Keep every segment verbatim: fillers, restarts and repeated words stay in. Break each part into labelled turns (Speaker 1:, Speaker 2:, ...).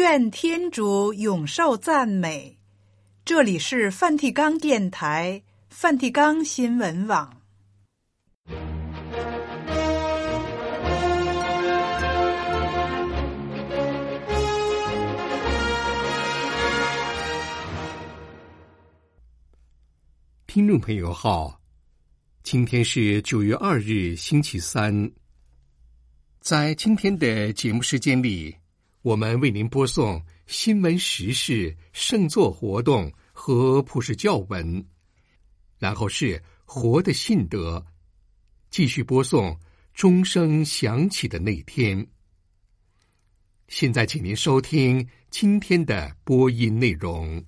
Speaker 1: 愿天主永受赞美。这里是梵蒂冈电台、梵蒂冈新闻网。
Speaker 2: 听众朋友好，今天是九月二日，星期三。在今天的节目时间里，我们为您播送新闻时事、圣座活动和普世教文，然后是活的信德，继续播送钟声响起的那天。现在请您收听今天的播音内容。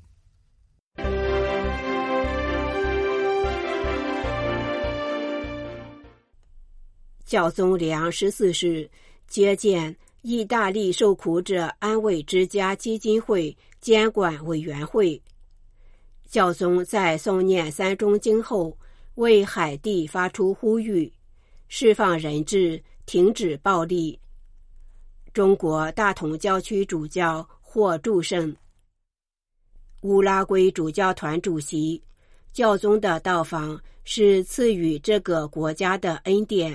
Speaker 3: 教宗里昂十四世接见意大利受苦者安慰之家基金会监管委员会。教宗在诵念三中经后，为海地发出呼吁，释放人质，停止暴力。中国大同教区主教获祝圣。乌拉圭主教团主席，教宗的到访是赐予这个国家的恩典。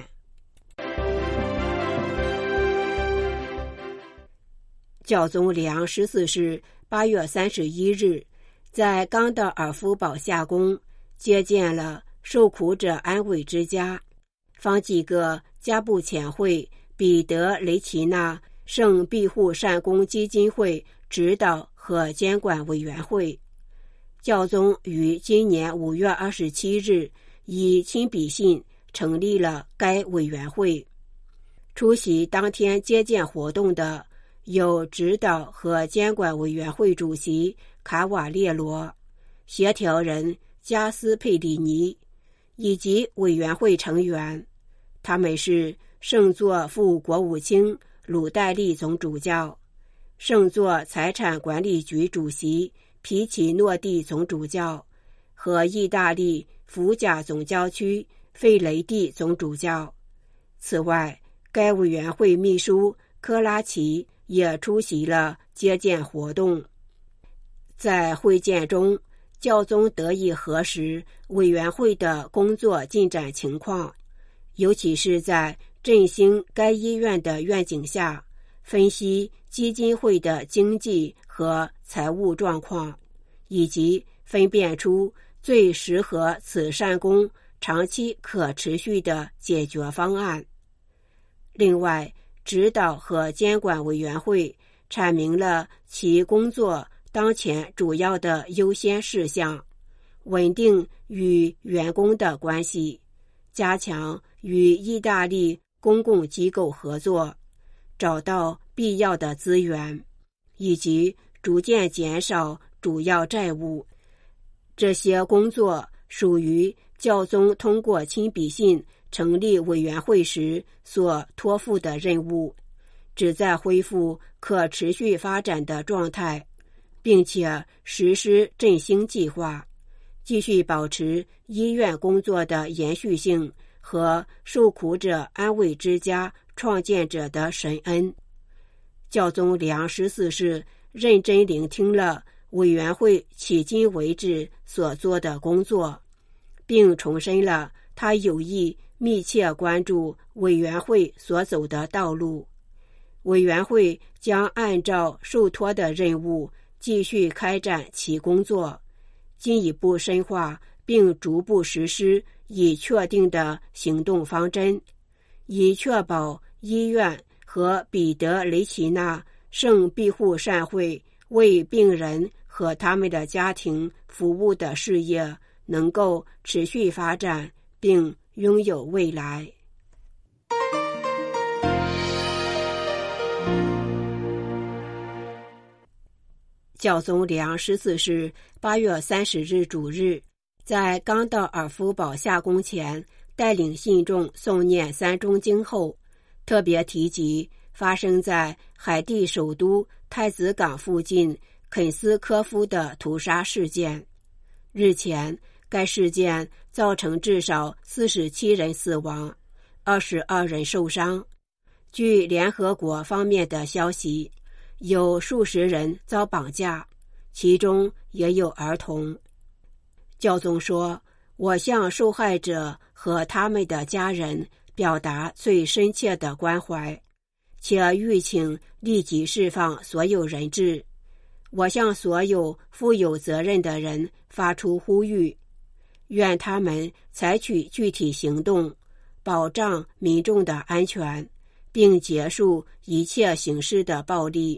Speaker 3: 教宗里昂十四世八月三十一日在冈德尔夫堡夏宫接见了受苦者安慰之家、方济各加布遣会彼得雷奇纳圣庇护善工基金会指导和监管委员会。教宗于今年五月二十七日以亲笔信成立了该委员会。出席当天接见活动的有指导和监管委员会主席卡瓦列罗、协调人加斯佩里尼以及委员会成员，他们是圣座副国务卿鲁代利总主教、圣座财产管理局主席皮奇诺蒂总主教和意大利福甲总教区费雷蒂总主教。此外，该委员会秘书科拉奇也出席了接见活动。在会见中，教宗得以核实委员会的工作进展情况，尤其是在振兴该医院的愿景下，分析基金会的经济和财务状况，以及分辨出最适合此善工长期可持续的解决方案。另外，指导和监管委员会阐明了其工作当前主要的优先事项：稳定与员工的关系，加强与意大利公共机构合作，找到必要的资源，以及逐渐减少主要债务。这些工作属于教宗通过亲笔信成立委员会时所托付的任务，旨在恢复可持续发展的状态，并且实施振兴计划，继续保持医院工作的延续性和受苦者安慰之家创建者的神恩。教宗里昂十四世认真聆听了委员会迄今为止所做的工作，并重申了他有意密切关注委员会所走的道路。委员会将按照受托的任务继续开展其工作，进一步深化并逐步实施已确定的行动方针，以确保医院和彼得雷奇纳圣庇护善会为病人和他们的家庭服务的事业能够持续发展并拥有未来。教宗里昂十四世八月三十日主日在冈德尔夫堡夏宫前带领信众诵念三中经后，特别提及发生在海地首都太子港附近肯斯科夫的屠杀事件。日前，该事件造成至少四十七人死亡，二十二人受伤。据联合国方面的消息， 有数十人遭绑架，其中也有儿童。教宗说，我向受害者和他们的家人表达最深切的关怀，且吁请立即释放所有人质。我向所有负有责任的人发出呼吁，愿他们采取具体行动，保障民众的安全，并结束一切形式的暴力。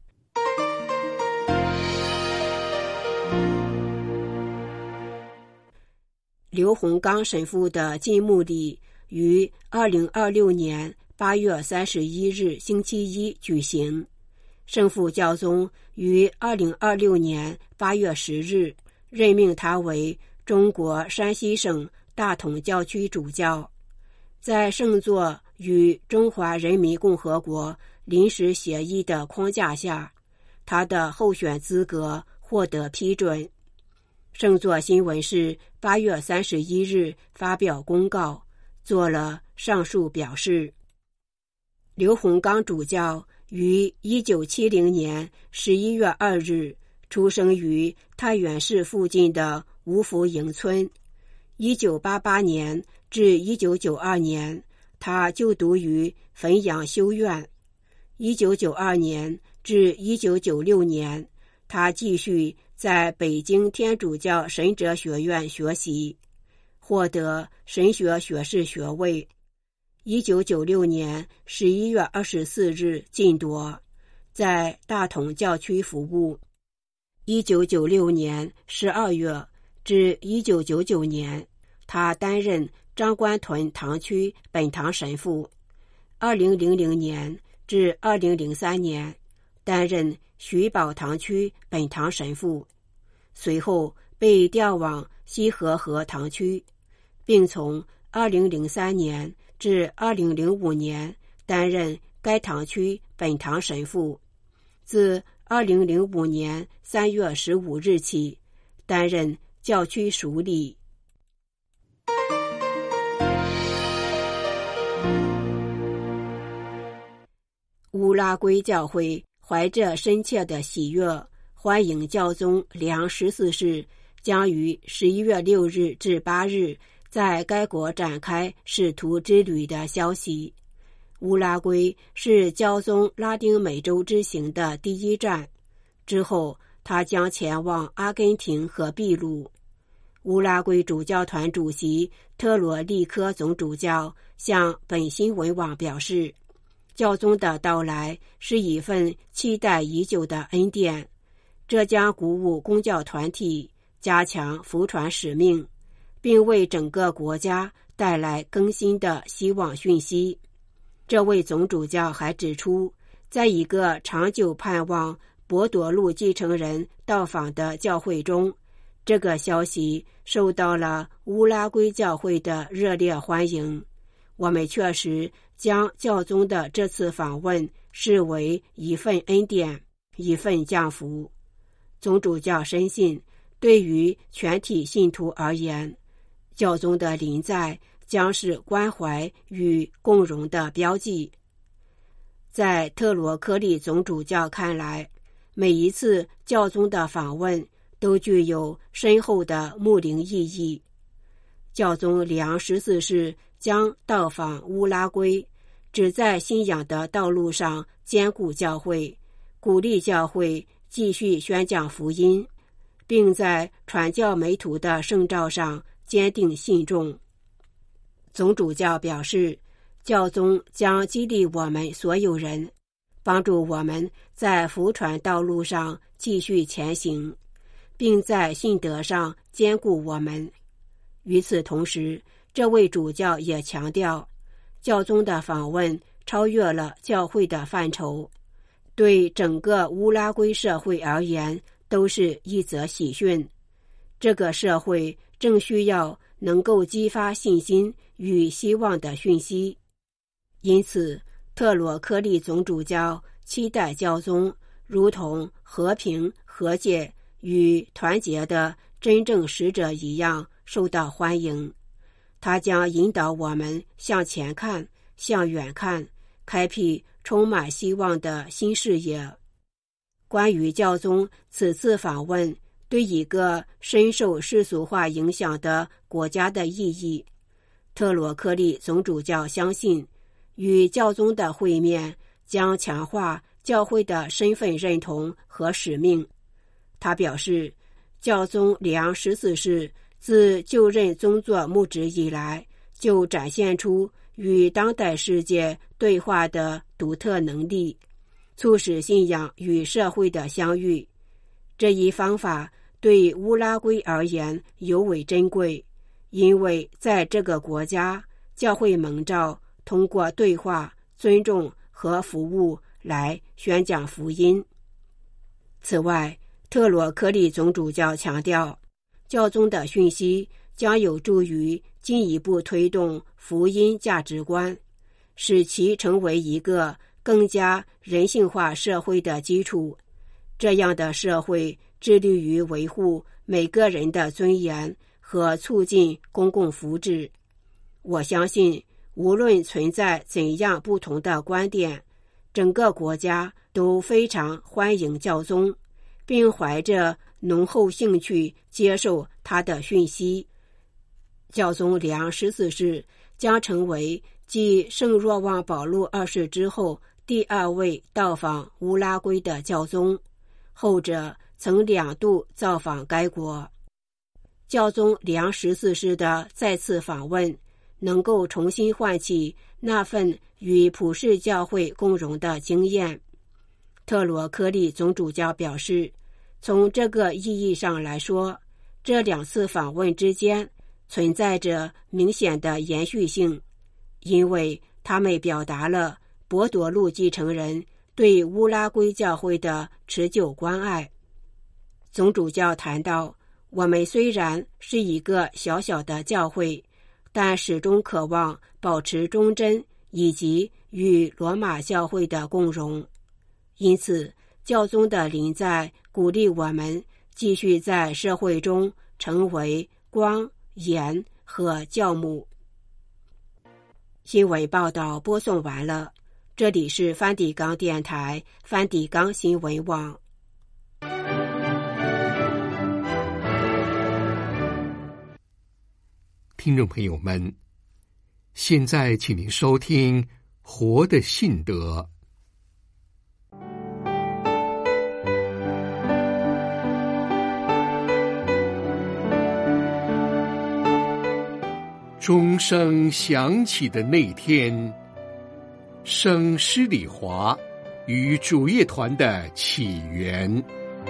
Speaker 3: 刘洪刚神父的祭墓礼于二零二六年八月三十一日星期一举行。圣父教宗于二零二六年八月十日任命他为中国山西省大同教区主教。在圣座与中华人民共和国临时协议的框架下，他的候选资格获得批准。圣座新闻是八月三十一日发表公告，做了上述表示。刘洪刚主教于一九七零年十一月二日出生于太原市附近的吴福营村。一九八八年至一九九二年，他就读于汾阳修院。一九九二年至一九九六年，他继续在北京天主教神哲学院学习，获得神学学士学位。一九九六年十一月二十四日晋铎，在大同教区服务。一九九六年十二月至一九九九年，他担任张官屯堂区本堂神父。二零零零年至二零零三年，担任徐宝堂区本堂神父，随后被调往西河河堂区，并从二零零三年至二零零五年担任该堂区本堂神父，自二零零五年三月十五日起担任教区署理。乌拉圭教会怀着深切的喜悦，欢迎教宗良十四世将于十一月六日至八日在该国展开使徒之旅的消息。乌拉圭是教宗拉丁美洲之行的第一站，之后他将前往阿根廷和秘鲁。乌拉圭主教团主席特罗利科总主教向本新闻网表示，教宗的到来是一份期待已久的恩典，这将鼓舞公教团体，加强福传使命，并为整个国家带来更新的希望讯息。这位总主教还指出，在一个长久盼望博多禄继承人到访的教会中，这个消息受到了乌拉圭教会的热烈欢迎。我们确实将教宗的这次访问视为一份恩典，一份降福。总主教深信，对于全体信徒而言，教宗的临在将是关怀与共荣的标记。在特罗科利总主教看来，每一次教宗的访问都具有深厚的牧灵意义。教宗良十四世将到访乌拉圭，只在信仰的道路上坚固教会，鼓励教会继续宣讲福音，并在传教门徒的圣召上坚定信众。总主教表示，教宗将激励我们所有人，帮助我们在福传道路上继续前行，并在信德上坚固我们。与此同时，这位主教也强调，教宗的访问超越了教会的范畴，对整个乌拉圭社会而言都是一则喜讯。这个社会正需要能够激发信心与希望的讯息。因此，特罗科利总主教期待教宗如同和平、和解与团结的真正使者一样受到欢迎。他将引导我们向前看，向远看，开辟充满希望的新视野。 关于教宗此次访问对一个深受世俗化影响的国家的意义，特罗克利总主教相信，与教宗的会面将强化教会的身份认同和使命。他表示，教宗里昂十四世自就任宗座牧职以来，就展现出与当代世界对话的独特能力，促使信仰与社会的相遇。这一方法对乌拉圭而言尤为珍贵，因为在这个国家，教会蒙召通过对话、尊重和服务来宣讲福音。此外，特罗克利总主教强调，教宗的讯息将有助于进一步推动福音价值观，使其成为一个更加人性化社会的基础。这样的社会致力于维护每个人的尊严和促进公共福祉。我相信，无论存在怎样不同的观点，整个国家都非常欢迎教宗，并怀着浓厚兴趣接受他的讯息。教宗里昂十四世将成为继圣若望保禄二世之后第二位到访乌拉圭的教宗，后者曾两度造访该国。教宗里昂十四世的再次访问能够重新唤起那份与普世教会共荣的经验。特罗科利总主教表示，从这个意义上来说，这两次访问之间存在着明显的延续性，因为他们表达了博多禄继承人对乌拉圭教会的持久关爱。总主教谈到，我们虽然是一个小小的教会，但始终渴望保持忠贞以及与罗马教会的共荣。因此，教宗的临在鼓励我们继续在社会中成为光、盐和教母。新闻报道播送完了，这里是梵蒂冈电台梵蒂冈新闻网。
Speaker 2: 听众朋友们，现在请您收听《活的信德》。钟声响起的那天，圣施礼华与主业团的起源。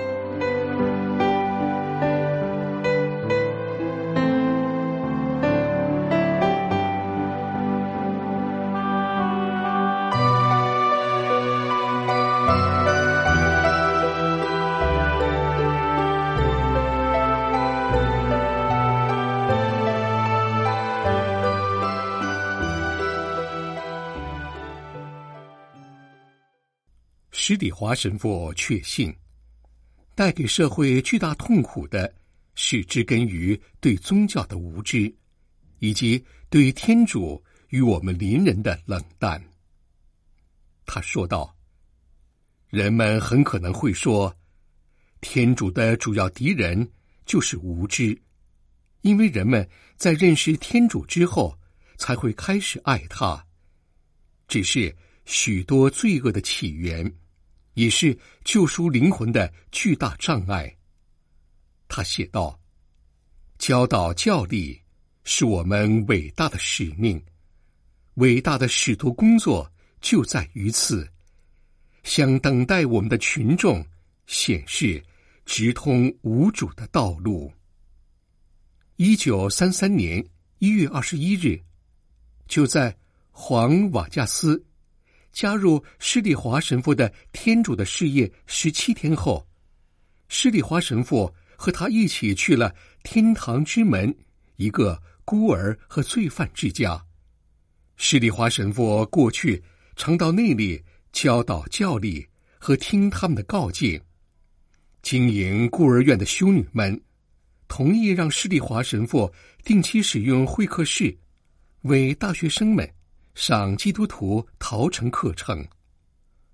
Speaker 2: 施礼华神父确信，带给社会巨大痛苦的是植根于对宗教的无知，以及对天主与我们邻人的冷淡。他说道，人们很可能会说，天主的主要敌人就是无知，因为人们在认识天主之后才会开始爱他。只是许多罪恶的起源也是救赎灵魂的巨大障碍。他写道，教导教理是我们伟大的使命，伟大的使徒工作就在于此，向等待我们的群众显示直通无主的道路。一九三三年一月二十一日，就在黄瓦加斯加入施礼华神父的天主的事业十七天后，施礼华神父和他一起去了天堂之门，一个孤儿和罪犯之家。施礼华神父过去常到那里教导教理和听他们的告诫。经营孤儿院的修女们同意让施礼华神父定期使用会客室，为大学生们上基督徒陶成课程。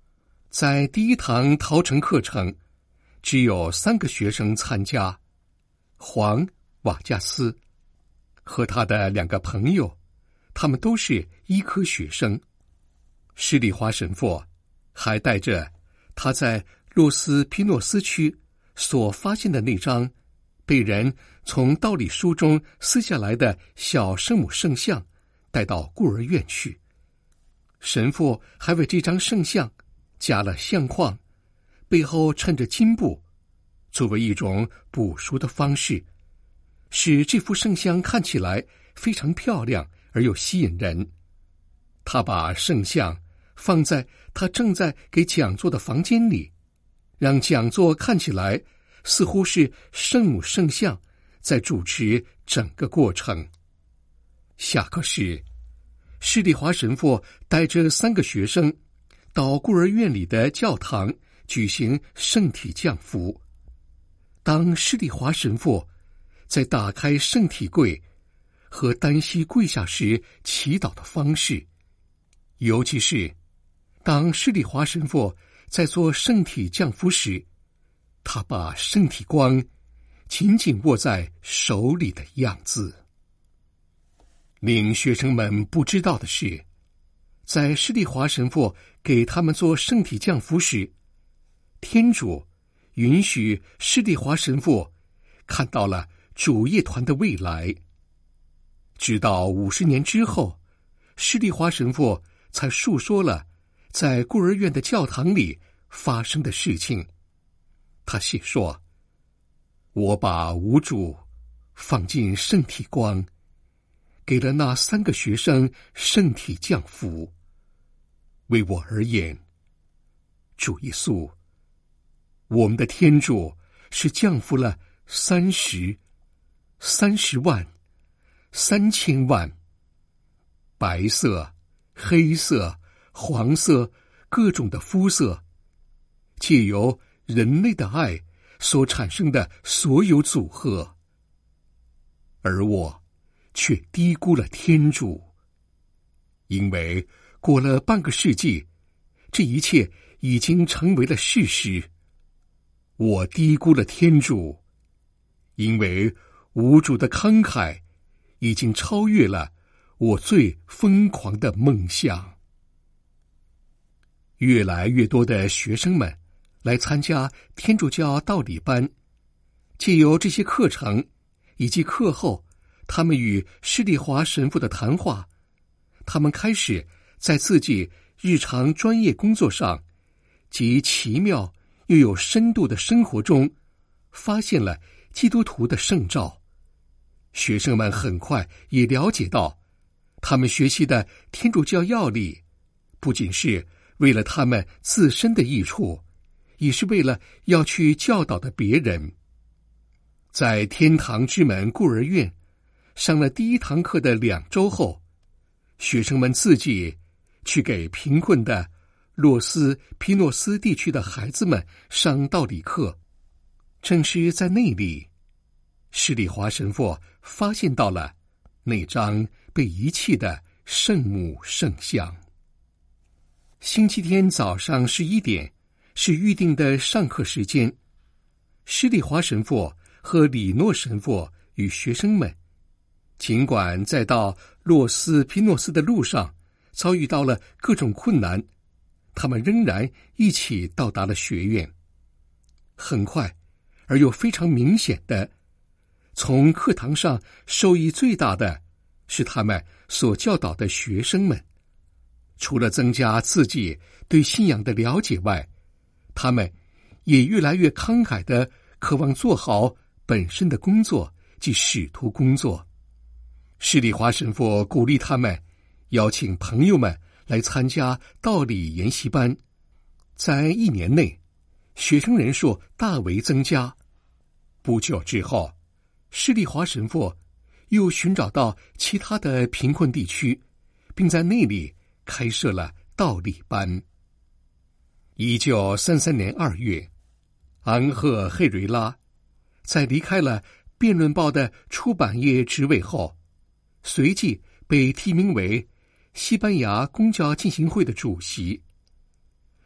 Speaker 2: 在第一堂陶城课程，只有三个学生参加，黄瓦加斯和他的两个朋友，他们都是医科学生。施里华神父还带着他在洛斯皮诺斯区所发现的那张被人从道理书中撕下来的小圣母圣像带到孤儿院去。神父还为这张圣像加了相框，背后衬着金布，作为一种补赎的方式，使这幅圣像看起来非常漂亮而又吸引人。他把圣像放在他正在给讲座的房间里，让讲座看起来似乎是圣母圣像在主持整个过程。下课时，施里华神父带着三个学生到孤儿院里的教堂举行圣体降福。当施里华神父在打开圣体柜和单膝跪下时祈祷的方式，尤其是当施里华神父在做圣体降福时，他把圣体光紧紧握在手里的样子。令学生们不知道的是，在施里华神父给他们做圣体降福时，天主允许施里华神父看到了主业团的未来。直到五十年之后，施里华神父才述说了在孤儿院的教堂里发生的事情。他写说，我把无主放进圣体光，给了那三个学生圣体降福。为我而言，主耶稣，我们的天主是降福了三十、三十万、三千万，白色、黑色、黄色，各种的肤色，借由人类的爱所产生的所有组合，而我却低估了天主，因为过了半个世纪，这一切已经成为了事实。我低估了天主，因为无主的慷慨已经超越了我最疯狂的梦想。越来越多的学生们来参加天主教道理班，借由这些课程以及课后他们与施里华神父的谈话，他们开始在自己日常专业工作上及奇妙又有深度的生活中发现了基督徒的圣召。学生们很快也了解到，他们学习的天主教要理不仅是为了他们自身的益处，也是为了要去教导的别人。在天堂之门孤儿院上了第一堂课的两周后，学生们自己去给贫困的洛斯皮诺斯地区的孩子们上道理课。正是在那里，施里华神父发现到了那张被遗弃的圣母圣像。星期天早上十一点是预定的上课时间。施里华神父和里诺神父与学生们，尽管在到洛斯皮诺斯的路上遭遇到了各种困难，他们仍然一起到达了学院。很快而又非常明显的，从课堂上受益最大的是他们所教导的学生们。除了增加自己对信仰的了解外，他们也越来越慷慨地渴望做好本身的工作，即使徒工作。施里华神父鼓励他们邀请朋友们来参加道理研习班。在一年内，学生人数大为增加。不久之后，施里华神父又寻找到其他的贫困地区，并在那里开设了道理班。一九三三年二月，安赫佩瑞拉在离开了辩论报的出版业职位后，随即被提名为西班牙公教进行会的主席。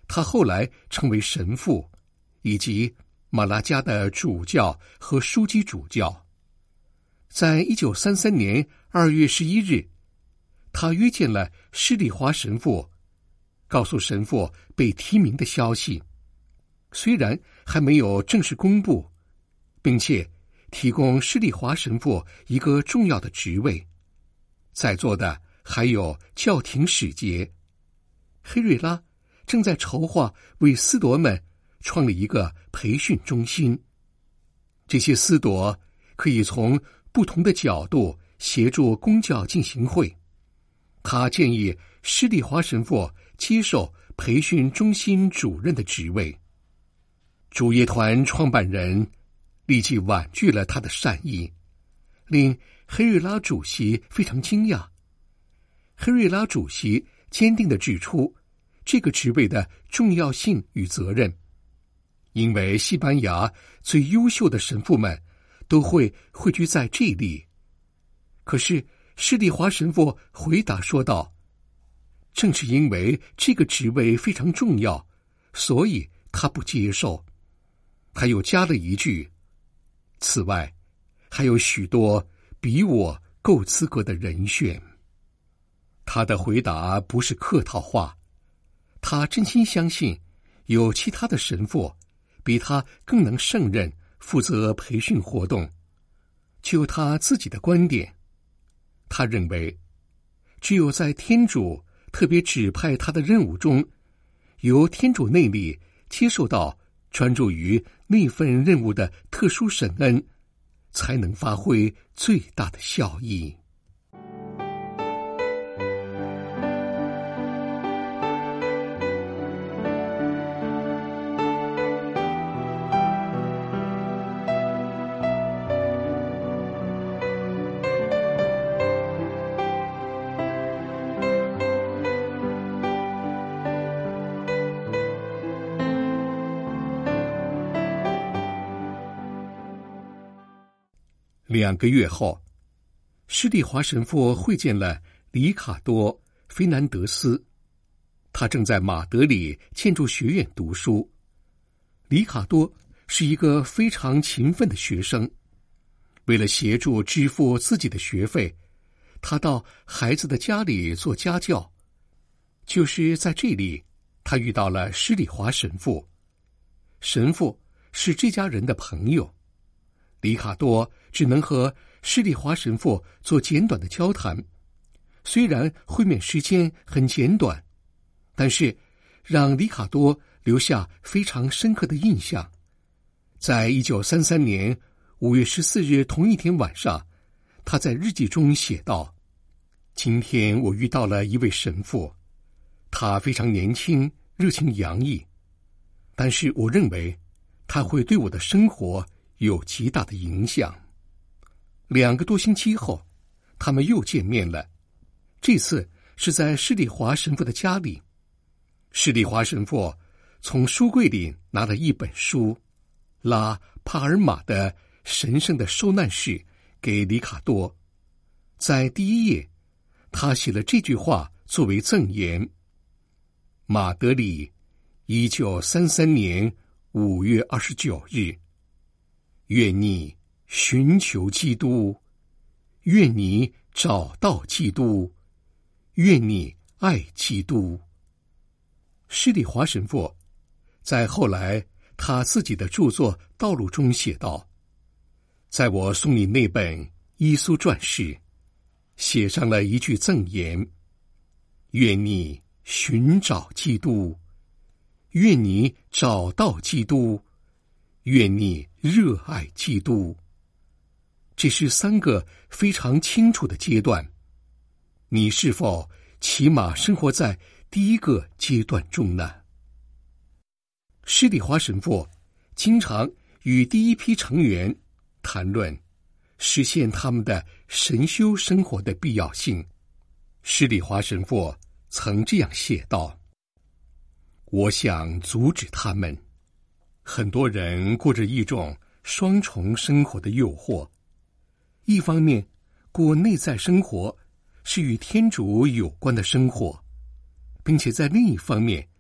Speaker 2: 他后来成为神父，以及马拉加的主教和枢机主教。在一九三三年二月十一日，他约见了施礼华神父，告诉神父被提名的消息，虽然还没有正式公布，并且提供施礼华神父一个重要的职位。在座的还有教廷使节。黑瑞拉正在筹划为司铎们创立一个培训中心，这些司铎可以从不同的角度协助公教进行会。他建议施礼华神父接受培训中心主任的职位。主业团创办人立即婉拒了他的善意，令黑瑞拉主席非常惊讶。黑瑞拉主席坚定地指出这个职位的重要性与责任，因为西班牙最优秀的神父们都会汇聚在这里。可是施礼华神父回答说道，正是因为这个职位非常重要，所以他不接受。他又加了一句，此外还有许多比我够资格的人选。他的回答不是客套话，他真心相信有其他的神父比他更能胜任负责培训活动。就他自己的观点，他认为只有在天主特别指派他的任务中，由天主内力接受到专注于那份任务的特殊神恩，才能发挥最大的效益。两个月后，施礼华神父会见了里卡多·菲南德斯，他正在马德里建筑学院读书。里卡多是一个非常勤奋的学生，为了协助支付自己的学费，他到孩子的家里做家教。就是在这里，他遇到了施礼华神父。神父是这家人的朋友。里卡多只能和施礼华神父做简短的交谈，虽然会面时间很简短，但是让里卡多留下非常深刻的印象。在一九三三年五月十四日同一天晚上，他在日记中写道：今天我遇到了一位神父，他非常年轻，热情洋溢，但是我认为他会对我的生活有极大的影响。两个多星期后，他们又见面了，这次是在施礼华神父的家里。施礼华神父从书柜里拿了一本书，拉帕尔马的神圣的受难史给里卡多。在第一页，他写了这句话作为赠言：马德里，一九三三年五月二十九日。愿你寻求基督，愿你找到基督，愿你爱基督。施礼华神父在后来他自己的著作《道路》中写道：在我送你那本《耶稣传》时，写上了一句赠言：愿你寻找基督，愿你找到基督，愿你热爱基督。这是三个非常清楚的阶段，你是否起码生活在第一个阶段中呢？施礼华神父经常与第一批成员谈论实现他们的神修生活的必要性。施礼华神父曾这样写道：我想阻止他们。很多人过着一种双重生活的诱惑，一方面过内在生活是与天主有关的生活，并且在另一方面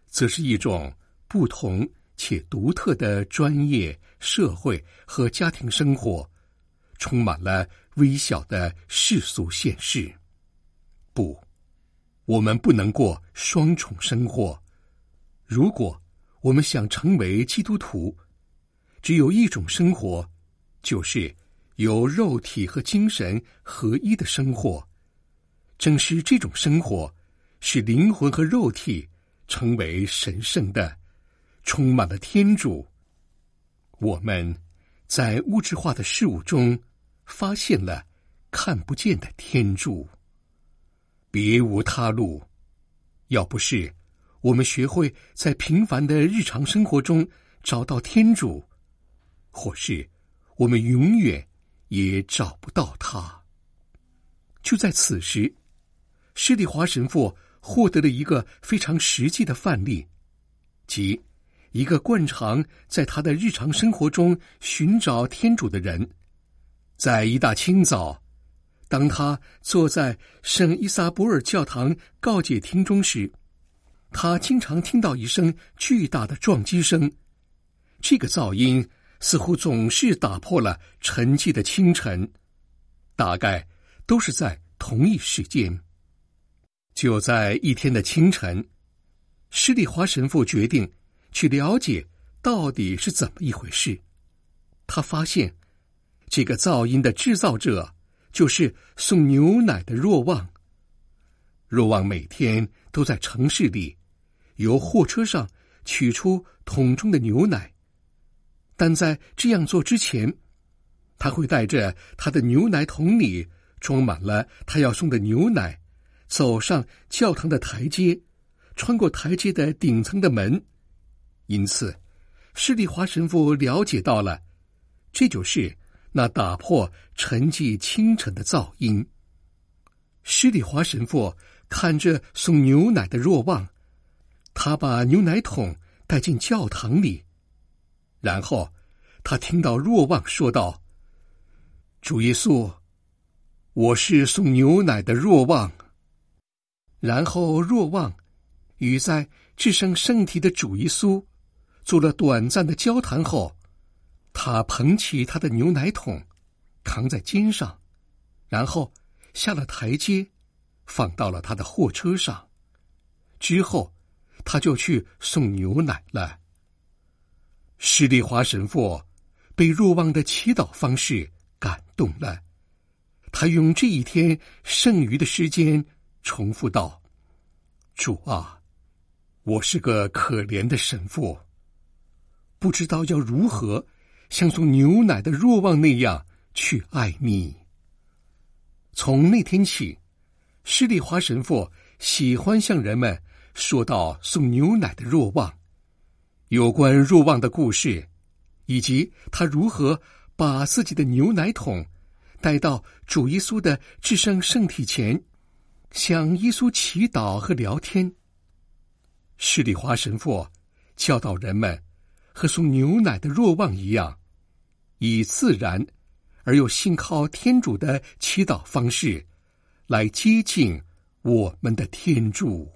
Speaker 2: 则是一种不同且独特的专业、社会和家庭生活，充满了微小的世俗现实。不，我们不能过双重生活。如果我们想成为基督徒，只有一种生活，就是由肉体和精神合一的生活。正是这种生活，使灵魂和肉体成为神圣的，充满了天主。我们在物质化的事物中发现了看不见的天主，别无他路。要不是我们学会在平凡的日常生活中找到天主，或是我们永远也找不到他。就在此时，施利华神父获得了一个非常实际的范例，即一个惯常在他的日常生活中寻找天主的人。在一大清早，当他坐在圣伊撒伯尔教堂告解厅中时，他经常听到一声巨大的撞击声。这个噪音似乎总是打破了沉寂的清晨，大概都是在同一时间。就在一天的清晨，施利华神父决定去了解到底是怎么一回事。他发现这个噪音的制造者就是送牛奶的若望。若望每天都在城市里由货车上取出桶中的牛奶，但在这样做之前，他会带着他的牛奶桶里装满了他要送的牛奶，走上教堂的台阶，穿过台阶的顶层的门。因此施利华神父了解到了，这就是那打破沉寂清晨的噪音。施利华神父看着送牛奶的若望，他把牛奶桶带进教堂里，然后他听到若望说道：“主耶稣，我是送牛奶的若望。”然后若望与在至圣圣体的主耶稣做了短暂的交谈后，他捧起他的牛奶桶，扛在肩上，然后下了台阶，放到了他的货车上。之后他就去送牛奶了。施利华神父被若望的祈祷方式感动了，他用这一天剩余的时间重复道：“主啊，我是个可怜的神父，不知道要如何像送牛奶的若望那样去爱你。”从那天起，施利华神父喜欢向人们说到送牛奶的若望，有关若望的故事，以及他如何把自己的牛奶桶带到主耶稣的至圣圣体前，向耶稣祈祷和聊天。施利华神父教导人们和送牛奶的若望一样，以自然而又信靠天主的祈祷方式来接近我们的天主。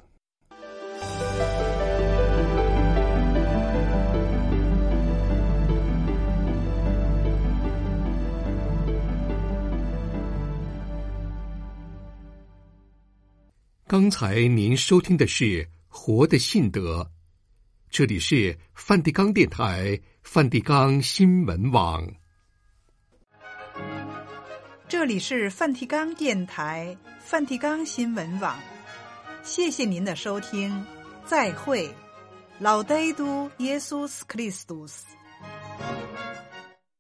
Speaker 2: 刚才您收听的是《活的信德》，这里是梵蒂冈电台梵蒂冈新闻网。
Speaker 1: 这里是梵蒂冈电台梵蒂冈新闻网，谢谢您的收听，再会，老德都耶稣斯克里斯多斯。